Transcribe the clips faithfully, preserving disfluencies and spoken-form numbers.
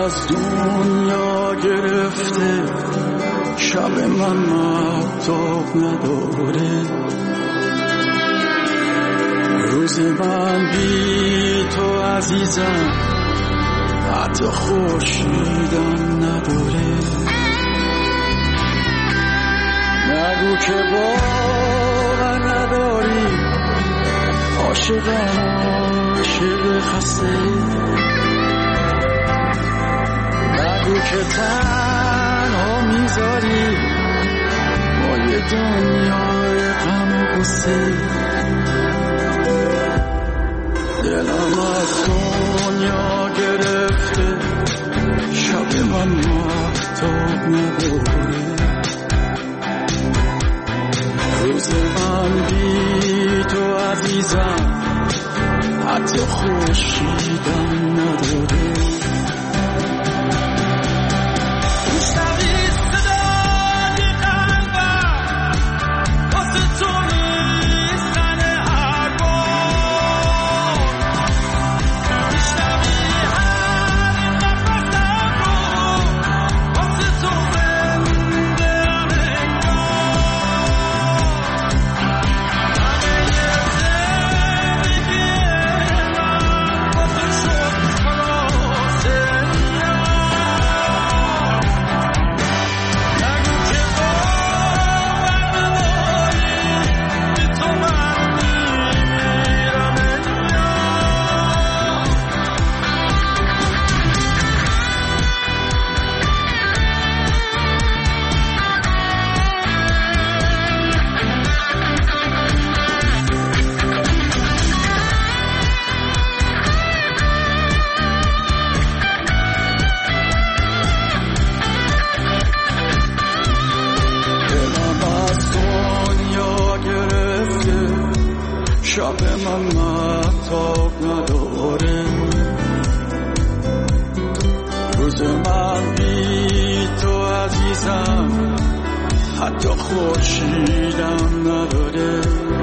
از دنیا گرفته، شب من مهتاب نداره، روز من بی تو عزیزم حتی خورشیدم نداره. نگو که باور نداری، عاشقم عاشق خسته، نگو که تنها میذاری با یه دنیای غم و غصه. دلم از دنیا گرفته، شب من مهتاب نداره، روز من بی تو عزیزم حتی خورشیدم نداره. شب من مهتاب نداره، روز من بی تو عزیزم حتی خورشیدم نداره.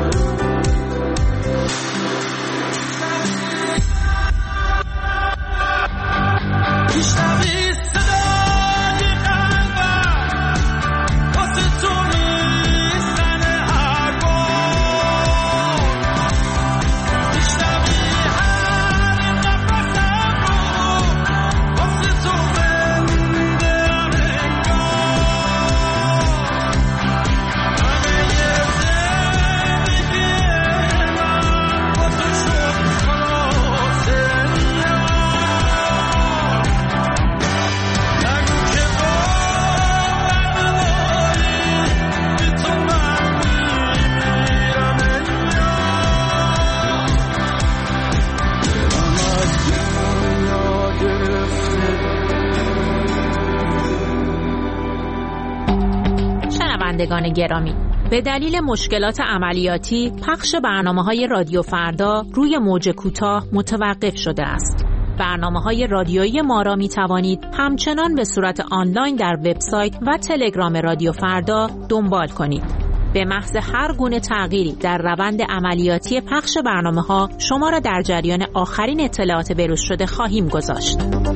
شنوندگان گرامی، به دلیل مشکلات عملیاتی پخش برنامه‌های رادیو فردا روی موج کوتاه متوقف شده است. برنامه‌های رادیویی ما را می‌توانید همچنان به صورت آنلاین در وبسایت و تلگرام رادیو فردا دنبال کنید. به محض هر گونه تغییری در روند عملیاتی پخش برنامه‌ها شما را در جریان آخرین اطلاعات بروز شده خواهیم گذاشت.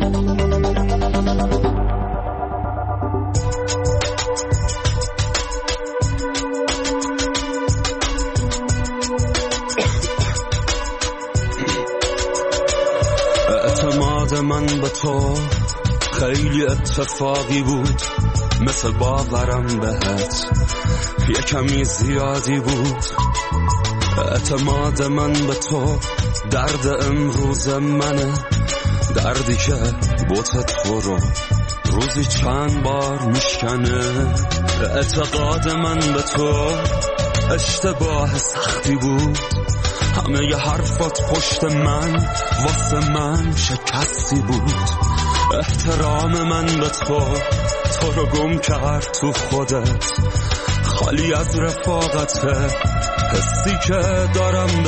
اعتماد من به تو خیلی اتفاقی بود، مثل باورم بهت یه کمی زیادی بود. اعتماد من به تو درد امروز منه، دردی که بوت تو رو روزی چند بار میشکنه. اعتقاد من به تو اشتباه سختی بود، همه ی حرفات پشت من واسه من شکستی بود. احترام من به تو تو رو گم کرد تو خودت، خالی از رفاقته حسی که دارم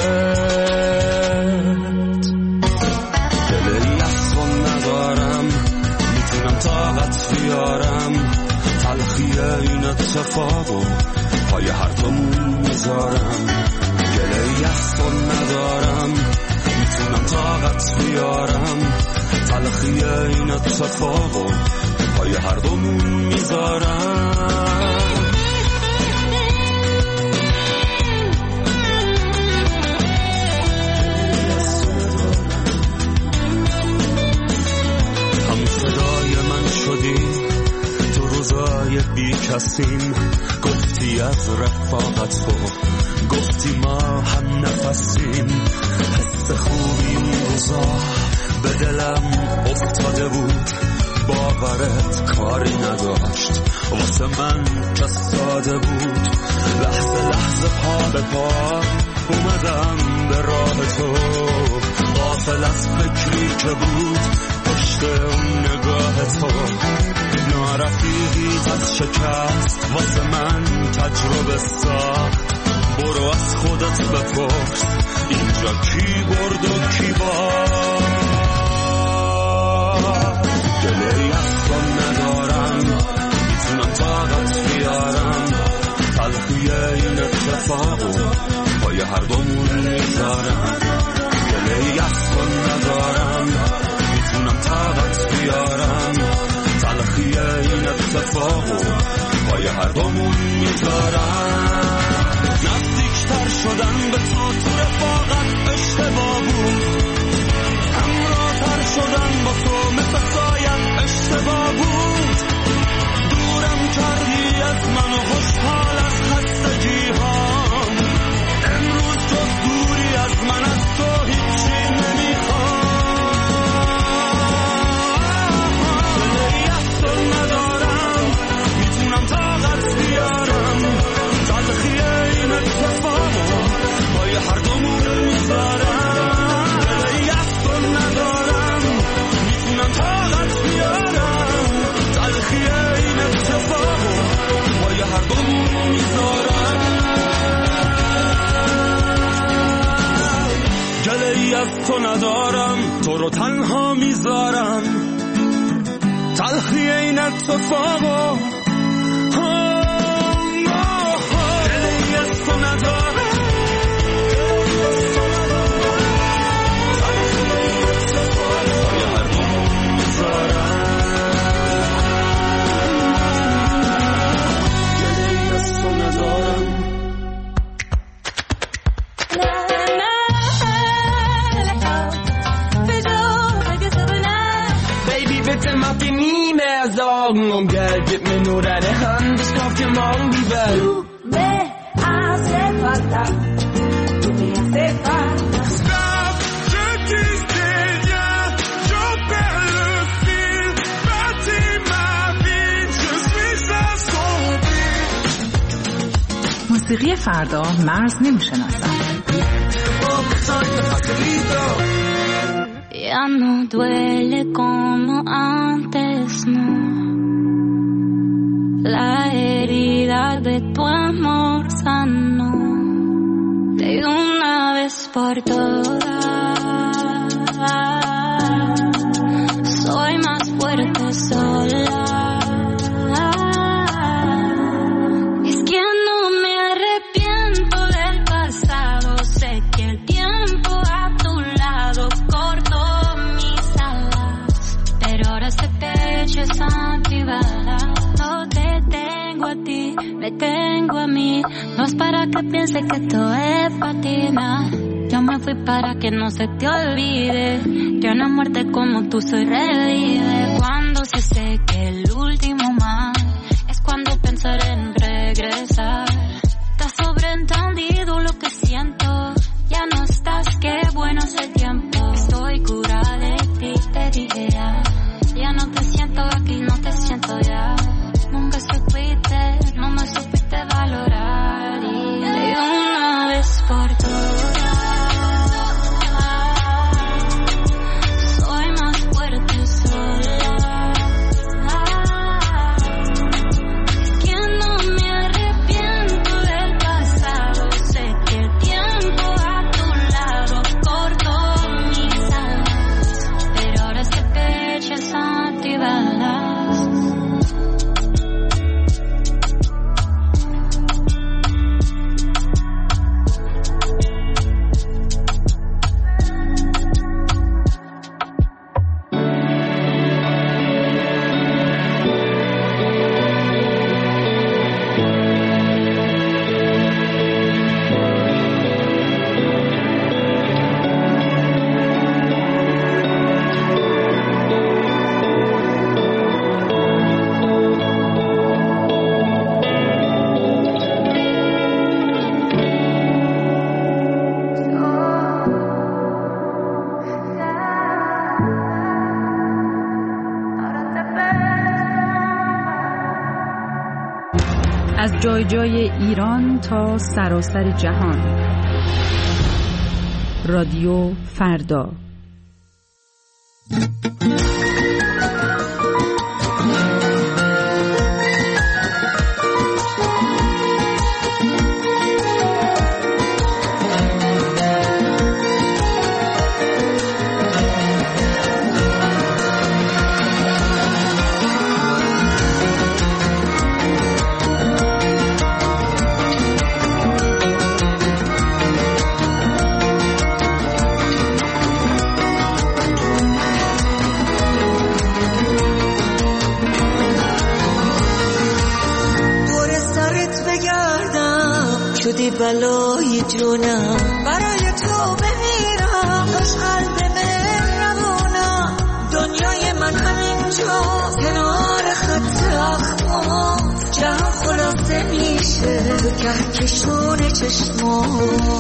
بهت. دلی از تو ندارم، میتونم طاقت بیارم، تلخی این اتفاقو پای حرفمون میذارم. گله‌ای از تو ندارم، میتونم طاقت بیارم، تلخی این اتفاقو پای هر دومون میذارم. هم صدای من شدی تو روزای بی کسیم، گفتی از رفاقت تو، گفتی ما هم نفسیم. حس خوبی اون روزا به دلم افتاده بود، باورت کاری نداشت واسه من که ساده بود. لحظه لحظه پا به پا اومدم به راه تو، غافل از فکری که بود پشت اون نگاه تو. نارفیقیت از شکست واسه من تجربه ساخت. برو از خودت بپرس اینجا کی برد و کی باخت. دلی از تو ندارم میتونم طاقت بیارم، تلخی این اتفاقو پای هر دومون میذارم. دلی از تو ندارم میتونم طاقت بیارم، تلخی این اتفاقو پای هر دومون میذارم. نزدیکتر شدن به تو تو رفاقت اشتباه بود، همراه‌تر شدن با تو مثل سایت اشتباه بود. دورم کردی از من و خوشحال از خستگی هام، امروز جز دوری از من از تو هیچی نمیخوام. دلی از تو ندارم میتونم طاقت بیارم، تلخی این اتفاقو پای هر دومون میذارم. دلی از تو ندارم میتونم طاقت بیارم، تلخی این اتفاقو پای هر دومون میذارم. گله‌ای از تو ندارم تو رو تنها میذارم، تلخی این اتفاقو om geld, gib mir nur deine Hand, ich kauf dir morgen die Welt. Du me hace falta, tu me hace falta. Stop, je disais bien, je perds le fil, bâtis ma vie, je suis assombri. موسیقی فردا مرز نمیشناسد. Ya no duele como antes, no. La herida de tu amor sanó de una vez por todas. Soy más fuerte sola. Es que no me arrepiento del pasado. Sé que el tiempo a tu lado cortó mis alas, pero ahora este pecho es antibalas. A ti, me tengo a mí, no es para que piense que esto es patina. Yo me fui para que no se te olvide que una muerte como tú se revive. Cuando se seque el último mar, es cuando pensaré en regresar. Te has sobreentendido lo que siento, ya no estás, qué bueno es el tiempo. Estoy curada de ti, te dije ya, ya no te siento aquí, no te siento ya. Nunca supiste, no me supiste valorar, y de una vez por todas soy más fuerte sola. Es que no me arrepiento جای ایران تا سراسر جهان. رادیو فردا. بلای جونم برای تو بمیرم، خوش قلب مهربونم، دنیای من همینجا کنار خط اخمات، جهان خلاصه میشه تو کهکشون چشمات.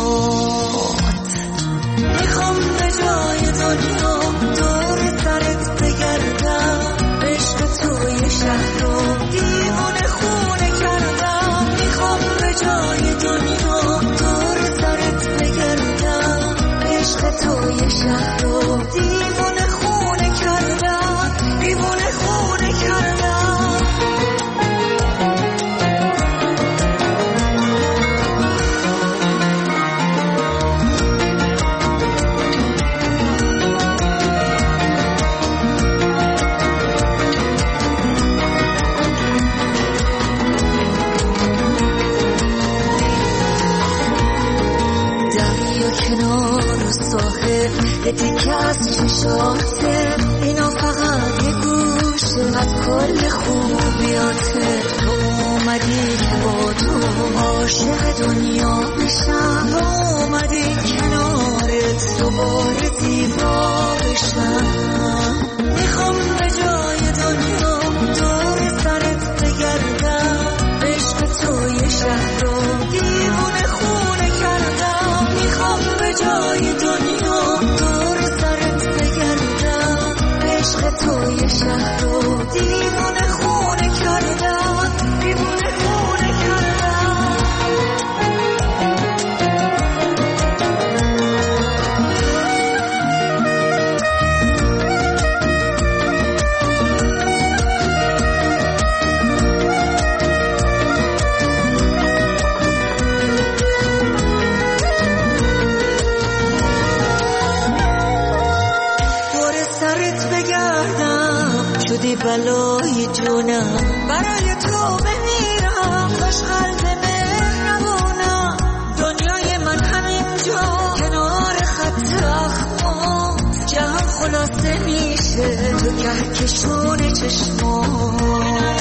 میخوام به جای دنیا دور سرت بگردم، عشق توی شهر رو دیوونه خونه کردم. میخوام به جای دنیا دور سرت بگردم، عشق توی شهر رو دیوونه خونه کردم، دیوونه خونه کردم. دیگه از چشاته اینا فقط یه گوشه از کل خوبیاته. تو اومدی که با تو عاشق دنیا بشم، تو اومدی کنارت دوباره زیبا بشم. میخوام به جای دنیا دور سرت بگردم، عشق توی شهر رو دیوونه خونه کردم. میخوام به جای دنیا توی شهر رو دیوونه خونه کردم، دیوونه خونه کردم. بلای جونم برای تو بمیرم، خوش قلب مهربونم، دنیای من همینجا کنار خط اخمات، جهان خلاصه میشه تو کهکشون چشمات.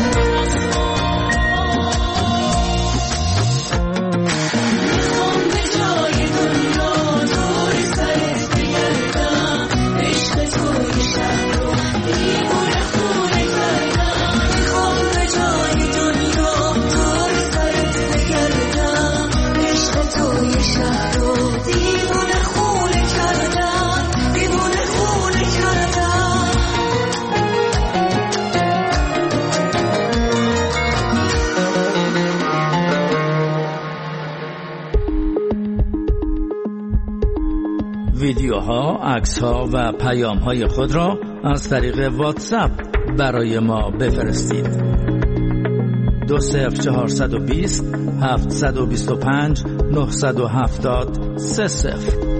ویدیوها، عکس‌ها و پیام‌های خود را از طریق واتساپ برای ما بفرستید. دو صفر چهارصد و بیست هفتصد و بیست و پنج نهصد و هفتاد سه صفر.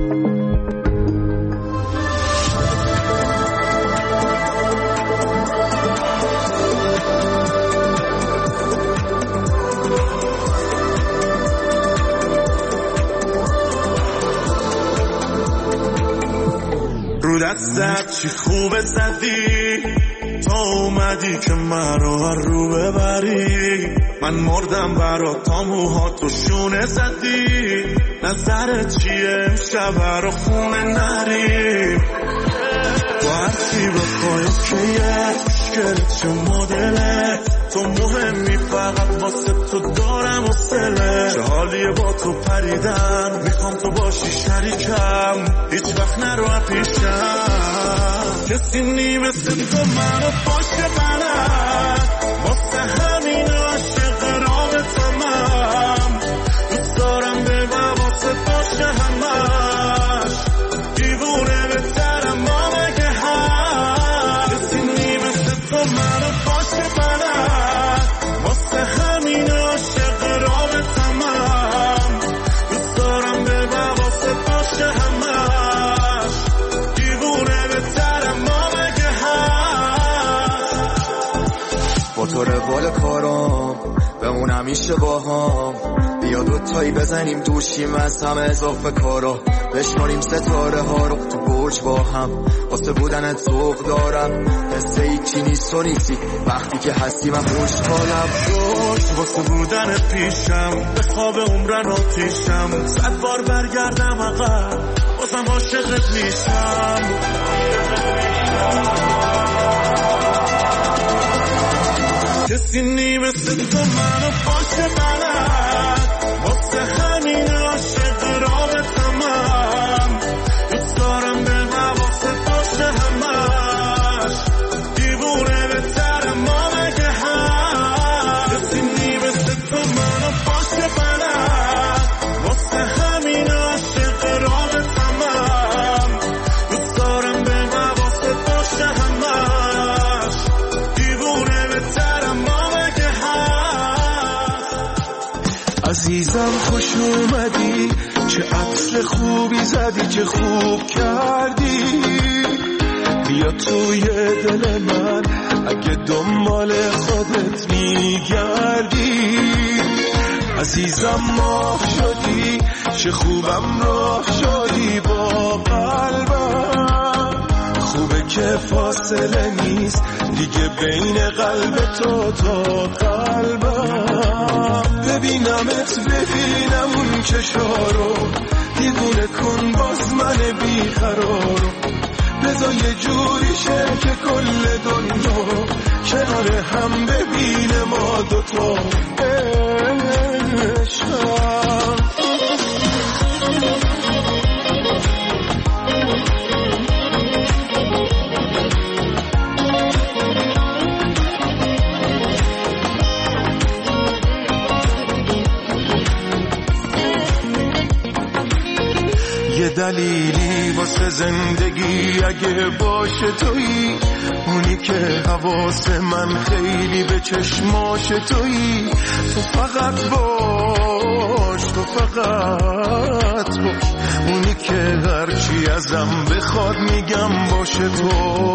دستت چی خوبه زدی، تا اومدی که من رو رو ببری. من مردم برات، تا موهاتو شونه زدی. نظرت چیه امشب رو خونه نری؟ تو هرچی بخوای اوکیه، مشکلت چه مدله، تو مهمی فقط واسه تو دارم حوصله. چه حالیه با تو پریدن، میخوام تو باشی شریکم، هیچ وقت نرو پیشم. کسی نی مثل تو منو باشه بلد، واسه همین عاشق راه تمام دوست دارم به واسه باشه همش دیوونه بهترم ما مگه هست کسی نیمسته تو منو باشه بلد واسه همین عاشق رابطه تمام دوست دارم به واسه باشه همش دیوونه بهترم ما مگه هست با تو روال کارام بمون همیشه با هم بیا دوتایی بزنیم دوشیم از همه اضافه کارا بشماریم ستاره ها رو تو برج با هم واسه بودنت ذوق دارم حس هیچی نیست و نیستی وقتی که هستی من خوشحالم روش واسه بودنت پیشم به خواب عمرن آتیشم صد بار برگردم عقب بازم عاشقت میشم کسی نیمسته تو منو باشه بلد واسه همین عاشق رابطه‌ام دوست دارم به واسه باشه همش دیوونه بهترم ما مگه هست کسی نیمسته تو منو باشه بلد واسه همین عاشق رابطه‌ام دوست دارم به واسه باشه همش دیوونه بهترم ما مگه هست عزیزم خوش اومدی چه عطر خوبی زدی چه خوب کردی بیا توی دل من اگه دنبال خودت میگردی عزیزم ماه شدی چه خوبم راه شدی با قلبم خوبه که فاصله نیست دیگه بین قلب تو تا قلبم ببینمت ببینم اون چشارو دیوونه کن باز من بیقرارو بذار یه جوری شه که کل دنیا کنار هم ببینه ما دوتا عشقم یه دلیلی واسه زندگی اگه باشه تویی اونی که حواس من خیلی به چشماش تویی تو فقط باش تو فقط باش اونی که هرچی ازم بخواد میگم باشه تو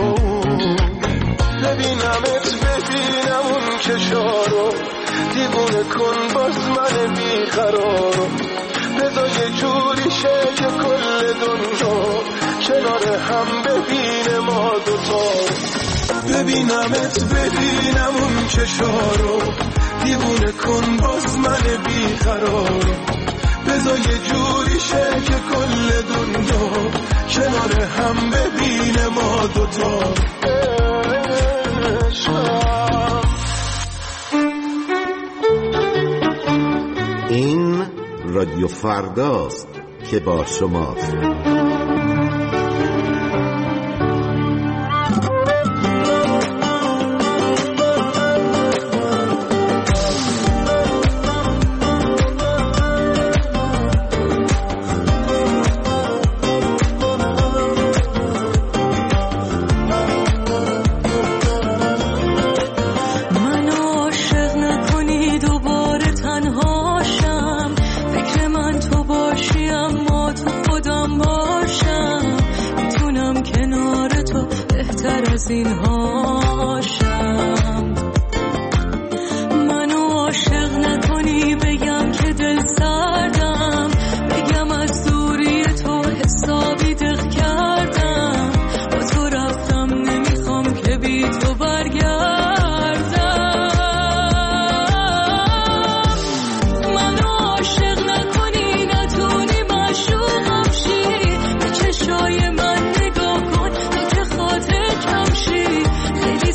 ببینمت ببینم اون چشارو دیوونه کن باز من بیقرارو بذار یه جوری شه که کل دنیا کنار هم ببینه ما دوتا ببینمت ببینم اون چشارو دیوونه کن باز من بیقرارو بذار یه جوری شه که کل دنیا کنار هم ببینه ما دوتا این رادیو فرداست که با شماست. خیلی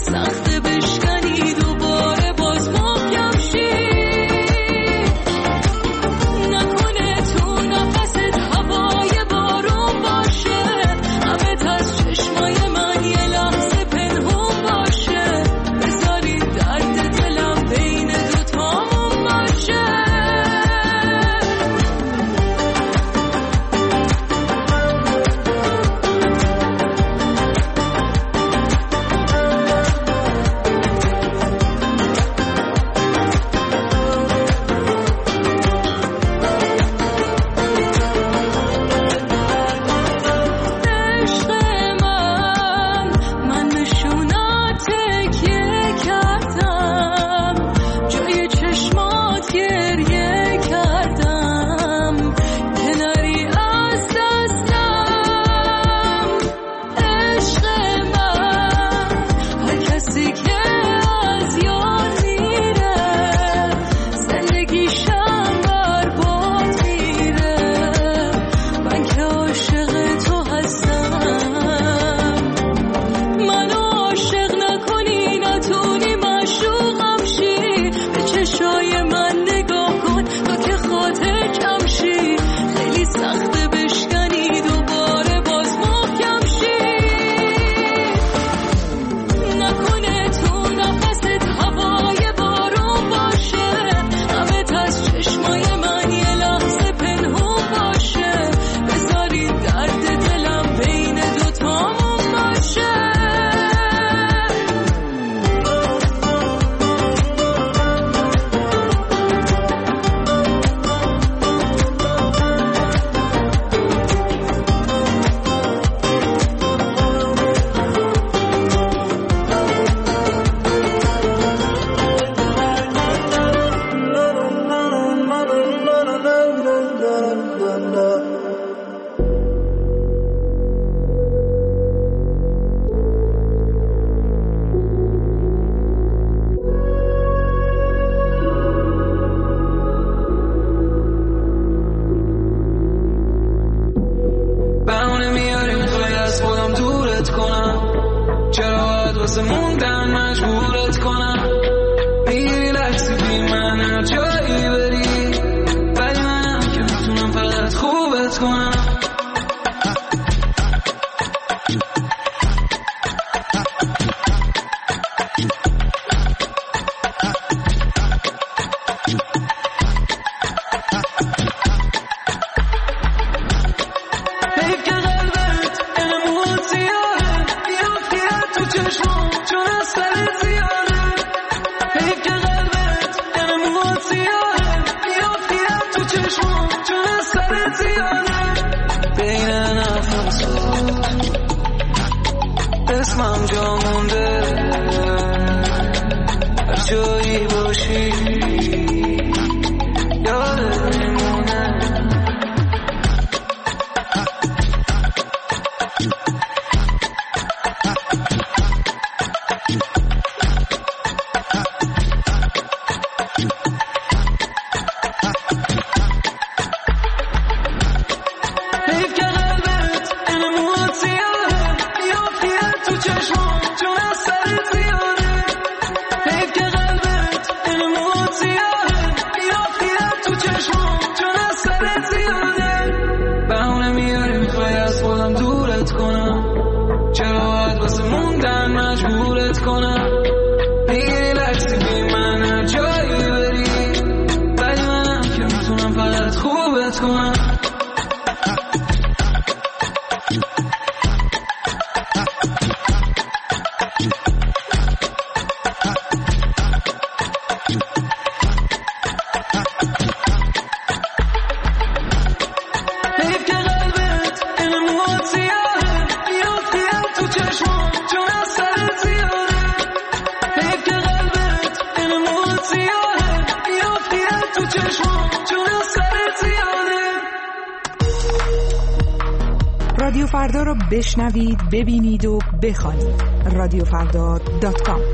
اسمم جا مونده هر جایی باشی یادت میمونه رادیو فردا رو بشنوید، ببینید و بخوانید. رادیو فردا دات کام.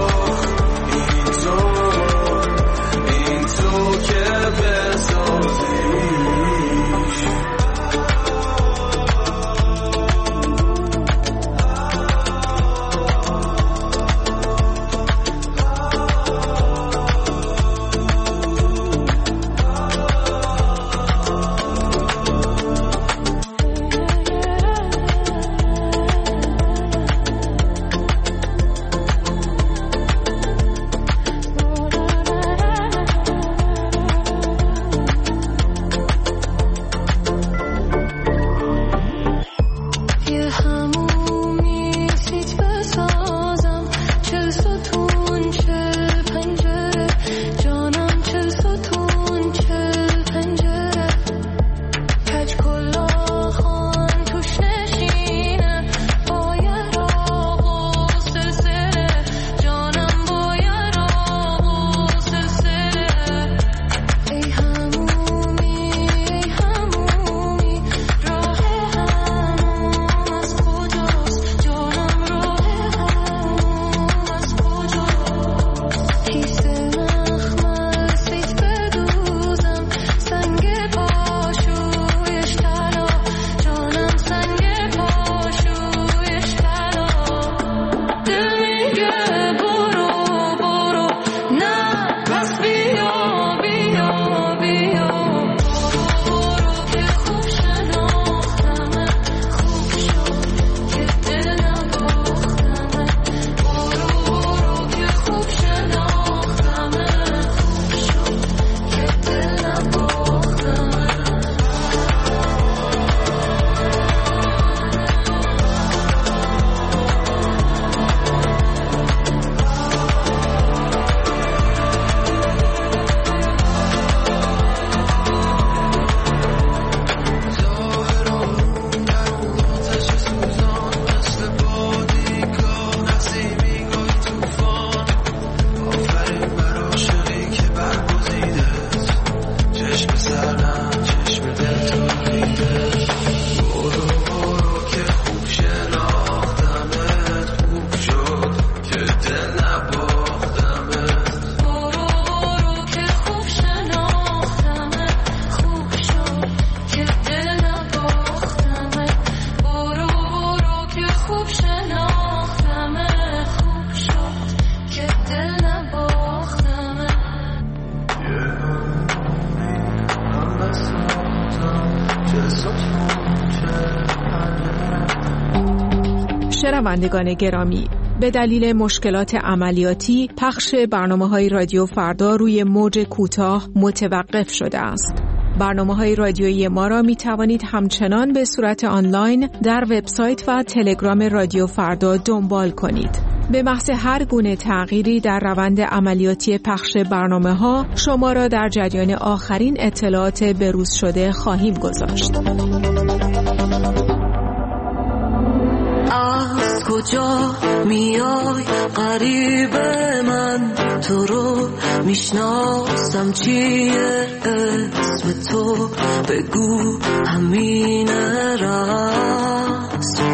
این تو که بسازی شنوندگان گرامی، به دلیل مشکلات عملیاتی پخش برنامه‌های رادیو فردا روی موج کوتاه متوقف شده است. برنامه‌های رادیویی ما را می توانید همچنان به صورت آنلاین در وبسایت و تلگرام رادیو فردا دنبال کنید. به محض هر گونه تغییری در روند عملیاتی پخش برنامه‌ها شما را در جریان آخرین اطلاعات بروز شده خواهیم گذاشت. از کجا میای غریب من، تو رو میشناسم چیه اسم تو، بگو همین راست.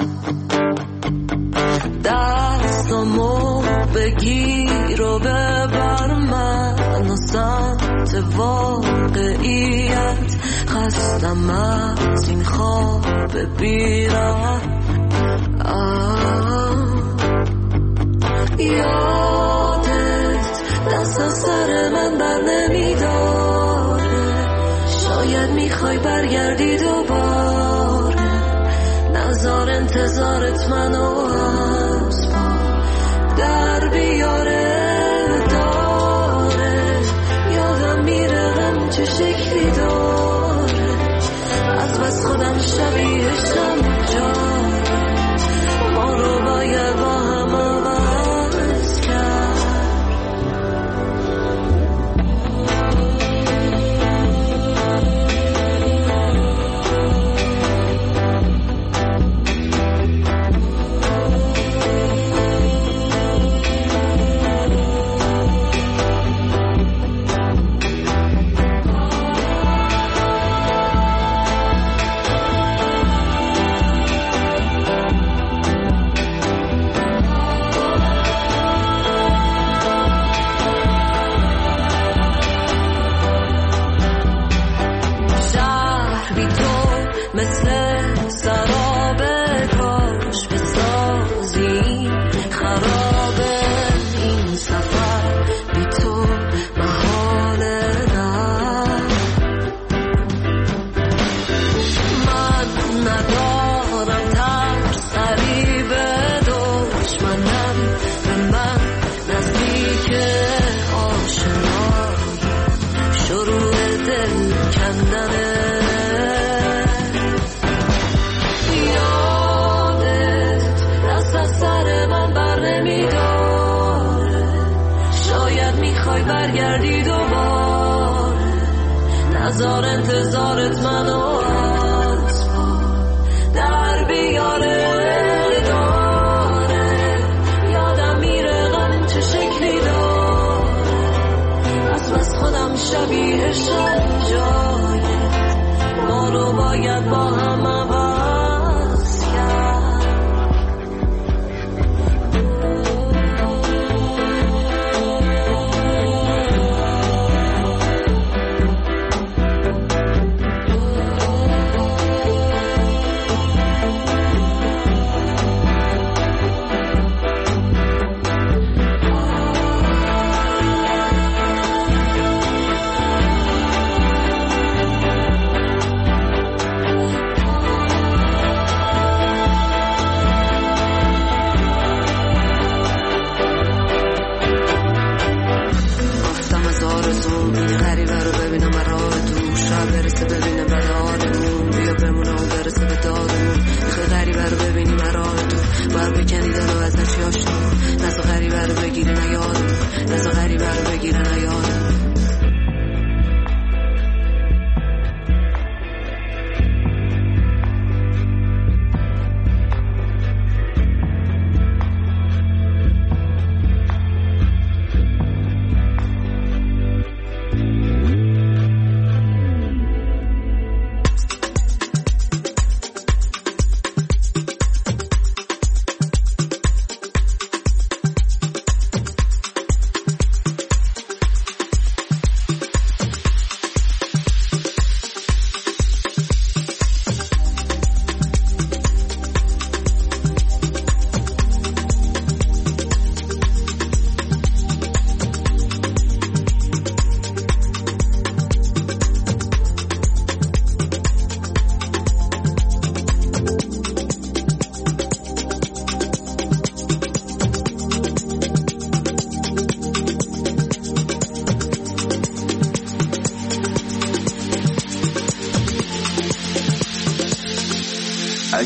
دستامو بگیر و ببر من و سمت واقعیت، خستم از این خواب بیرم. یادت دست از سر من بر نمیداره، شاید میخوای برگردی دوباره، نظر انتظارت منو از پا در بیاره داره. یادم میره غم چه شکلی داره، از بس خودم شبیهشم جا رو باید با هم عوض کرد. برگردی دوباره، نظر انتظارت منو از پا در بیاره داره. یادم میره غم چه شکلی داره، از بس خودم شبیهشم جایه، ما رو باید با هم عوض کرد.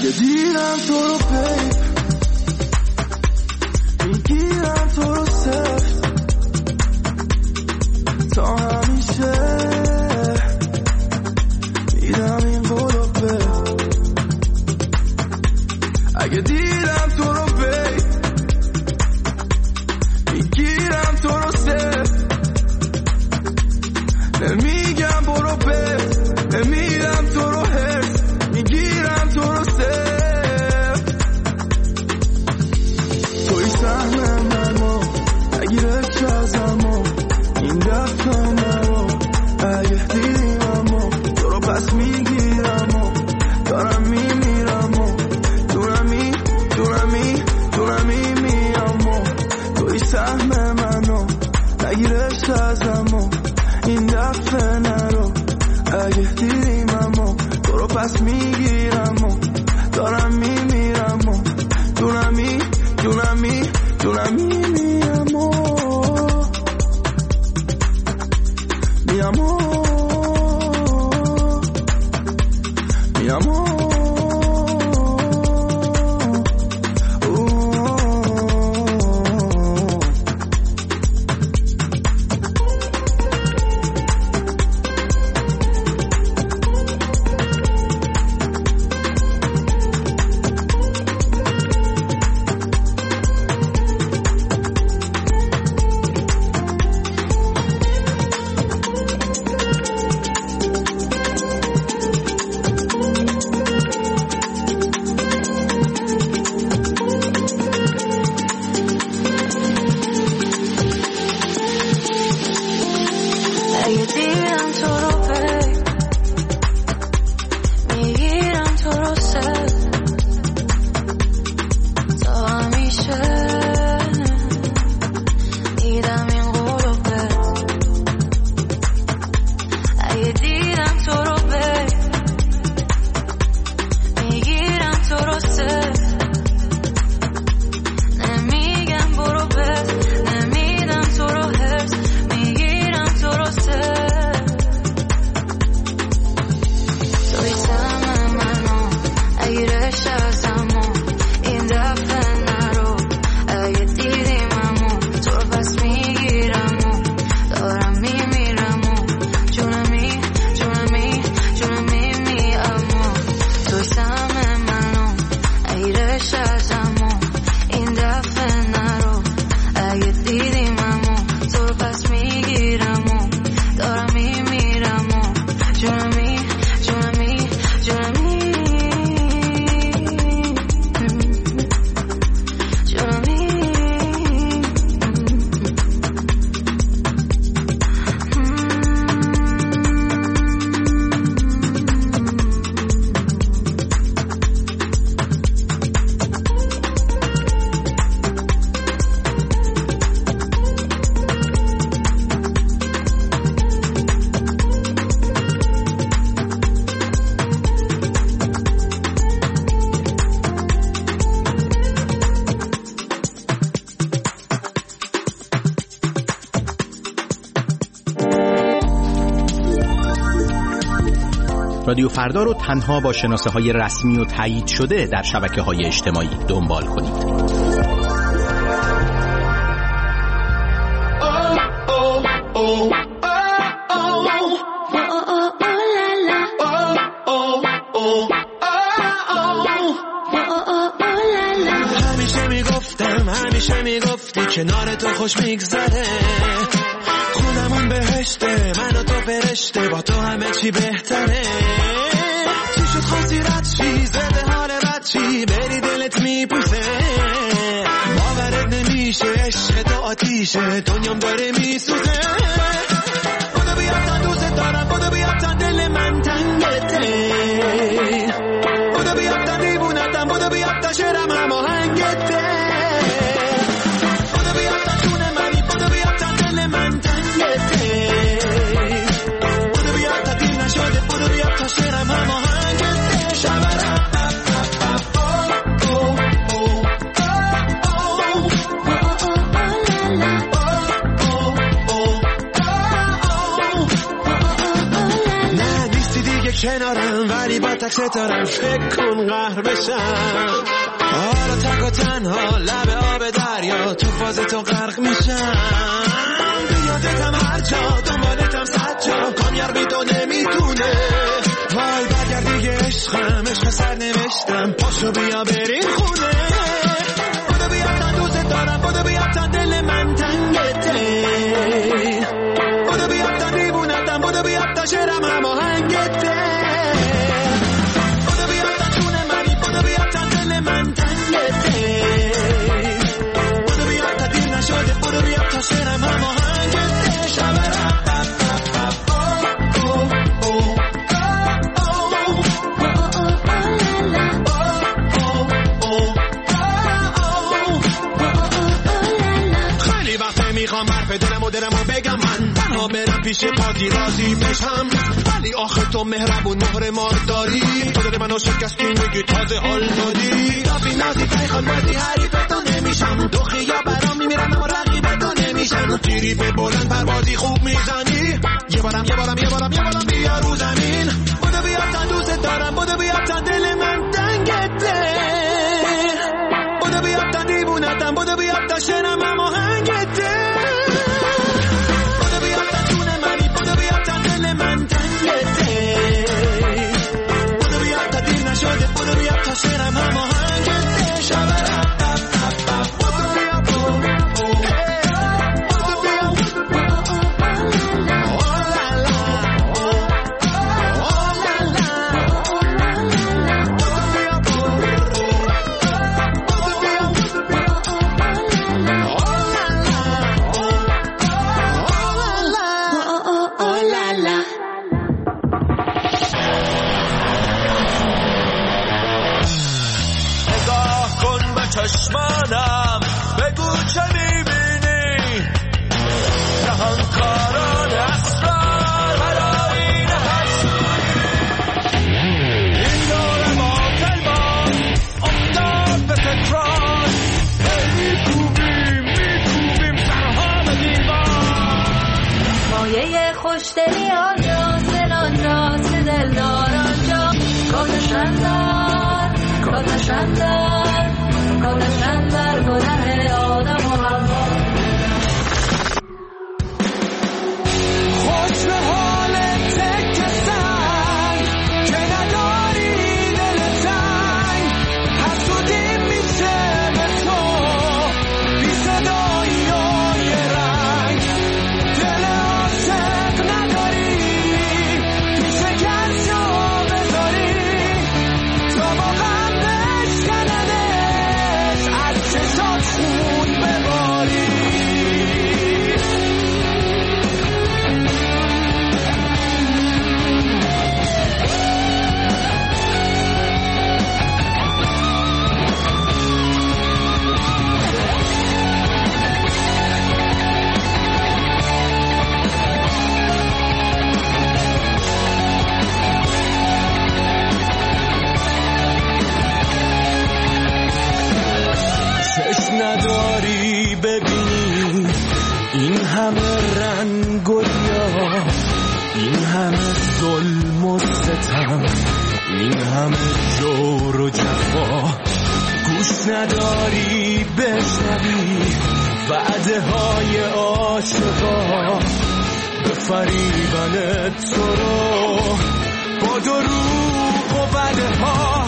اگه دیدم تو رو بیب میگیرم تو رو سفت تا همیشه میدم این قولو به اگه دیدم تو رو بیب میگیرم تو رو سفت نمیگم برو به نمیدم تو رو هرس میگیرم تو رو سفت توی سهم منو نگیرش ازمو این دفعه منو اگه دیدیم امو تو رو پس میگیرم و دارم میمیرم و دونمی دونمی دونمی میام و توی سهم منو نگیرش ازمو این دفعه نرو اگه دیدیم امو تو رو پس میگیرم و دارم میمیرم و دونمی دونمی دونمی میام و میام و میام و رادیو فردا رو تنها با شناسه های رسمی و تایید شده در شبکه های اجتماعی دنبال کنید. همیشه میگفتم همیشه میگفتی کنار تو خوش میگذره، خودمون بهشته من و تو فرشته، با تو همه چی بهتره. چی شد خواستی رد شی زده حال رد شی بری دلت میپوسه، باورت نمیشه عشق تو آتیشه دنیام داره میسوزه. بودو بیاد تا دوست دارم بودو بیاد تا دل من تنگته، بودو بیاد تا دیوونتم بودو بیاد تا شرم هماهنگته، بودو بیاد تا جون منی بودو بیاد تا دل من تنگته، بودو بیاد تا دیر نشده بودو بیاد تا شرم هماهنگته. شبرم کنارم ولی با تک ستارم فکر کن قهر بشم حالا تک و تنها لب آب دریا تو فاز تو غرق میشم بیادتم هر جا دنبالتم صد جا کامیار بی تو نمیتونه وای برگرد دیگه عشقم عشق سر نوشتم پاشو بیا بریم خونه بودو بیا تا دوست دارم بودو بیا تا دل من تنگته بودو بیا تا دیوونتم بودو بیا تا شرم همه هنگته بودو بیا تا تونه منی بودو بیا تا دل من تنگته بودو بیا تا دیر نشده بودو بیا تا شرم همه هنگته شبرم میخوام حرف دلم و دلم و بگم من تنها برم پیش پاتی راضی بشم ولی آخه تو مهربون مهر مار داری تو دل منو شکستی میگی تازه حال دادی دافی نازی تای خانواتی حریف تو نمیشم دو خیا برام میمیرن اما رقیب تو نمیشن تیری به بلند پروازی خوب میزنی یه بارم یه بارم یه بارم یه بارم بیا رو زمین بودو بیا تا دوست دارم بودو بیا تا دل من تنگته بودو بیا تا دیوونتم بودو بیا تا شنم اما هنگته شرم همه هنگته شبرم چشمانم بگو چه میبینی نهانکاران اسرار هلاین حسودی این داره با کلمان افتاد به تکرار میکوبیم میکوبیم سرها به دیوار مایه خوشدلی آنجاست دل آنجاست که دلدار آنجا کاتشن دار کاتشن دار کاتشن در گناه آدم و حوا خوش به حال تک سنگ که نداری دل سنگ حسودی میشه به تو بی صدایی و یه رنگ دل عاشق نداری پیش کس رو بذاری تا با غم بشکننش از چشات خون بباری چشم نداری ببینی این همه رنگ و ریا این همه ظلم و ستم این همه جور و جفا گوش نداری بشنوی وعده های عاشقا به فریبن تو رو با دروغ و وعده ها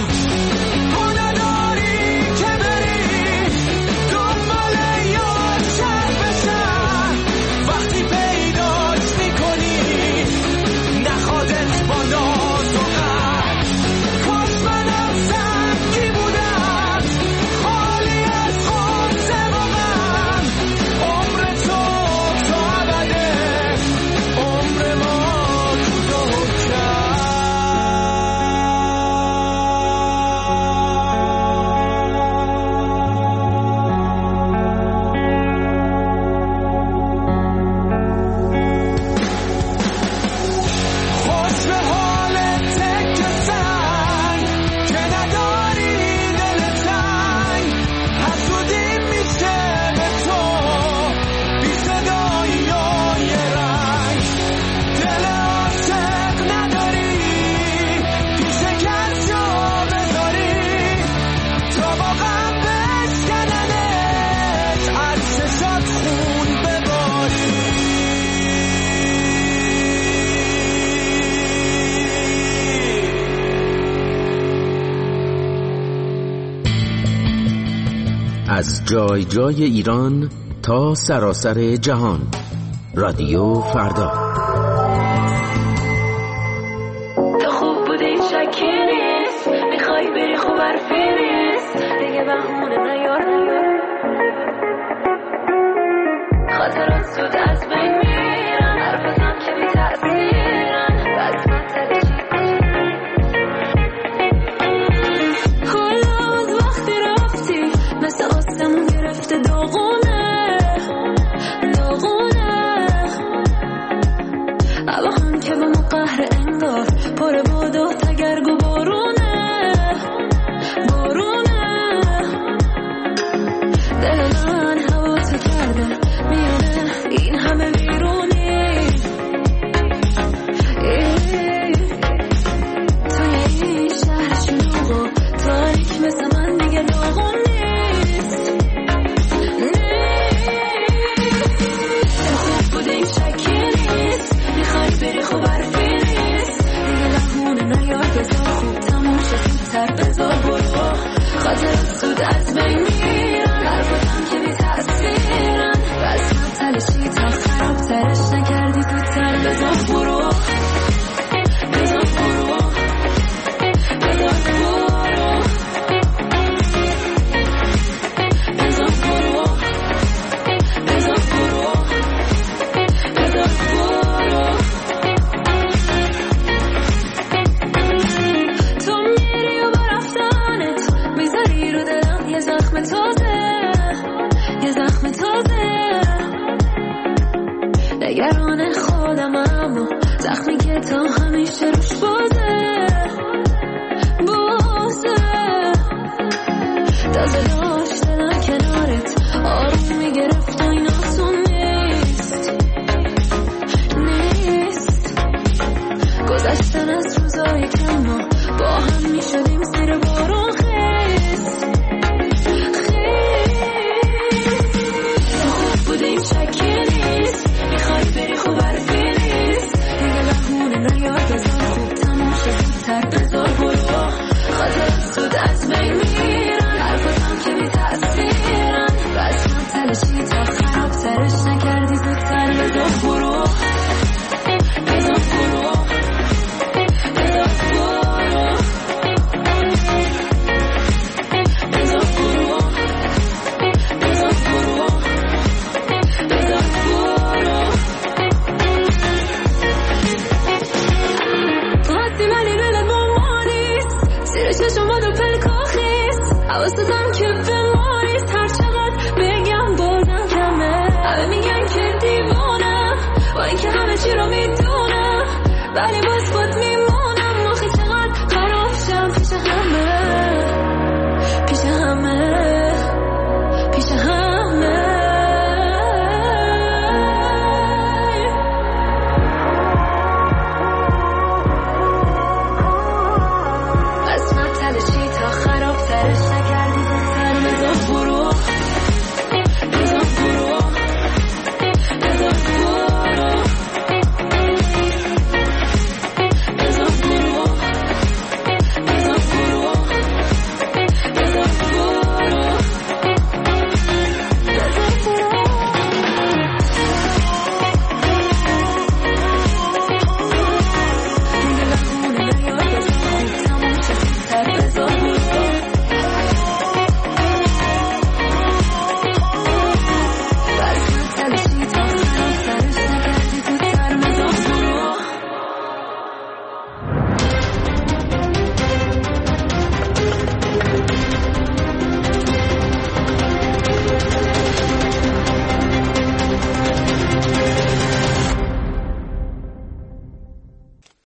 از جای جای ایران تا سراسر جهان. رادیو فردا. تو خوب بودی شکی نیست، میخوای بری خوب حرفی نیست، دیگه بهونه نیار نیار، خاطرات زود از بین میرن، حرفتم که بی تأثیرن، بس من تلشی حالا از وقتی رفتی مثل آسمون گرفته داغونه داغونه، اما هم که به ما قهر انگار پر باد و تگرگ و بارونه بارونه، دل من هوا تو کرده میونه این همه ویرونی، توی این شهر شلوغ و تاریک مثل من دیگه داغون نیست تو خوب بودی شکی نیست، میخوای بری خوب حرفی نیست، دیگه لحونه نیار بذار خوب تموم شد زودتر بذار برو، خاطرات زود از بین میرن، حرفتم که بی تأثیرن، بس من تلشی تا خراب ترش نکردی زودتر بذار برو بذار برو بذار برو بذار برو بذار برو بذار برو، تو میری و با رفتنت میذاری رو دلم یه زخم تازه یه زخم تازه، نگران خودم اما زخمی که تا همیشه روش بازه بازه، تازه داشت دلم کنارت آروم میگرفت و این آسون نیست نیست، گذشتن از روزایی که ما با هم میشدیم زیر بارون خیست خوب بودیم شکی نیست، میخوای بری خوب حرفی نیست، دیگه لحونه نیار بذار خوب تموم شد زودتر بذار برو، خاطرات زود از بین میرن، حرفتم که بی تأثیرن، بس من تلشی تا خراب ترش نکردی زودتر بذار برو بذار برو بذار برو بذار برو بذار برو بذار برو، وقتی ولی دلت مامانیست، زیر چشمات و پلکاخیست، حواستم که به ماریست، هر چقدر بگم بازم کمه، همه میگن که دیوانم با اینکه همه چی رو میدونم، ولی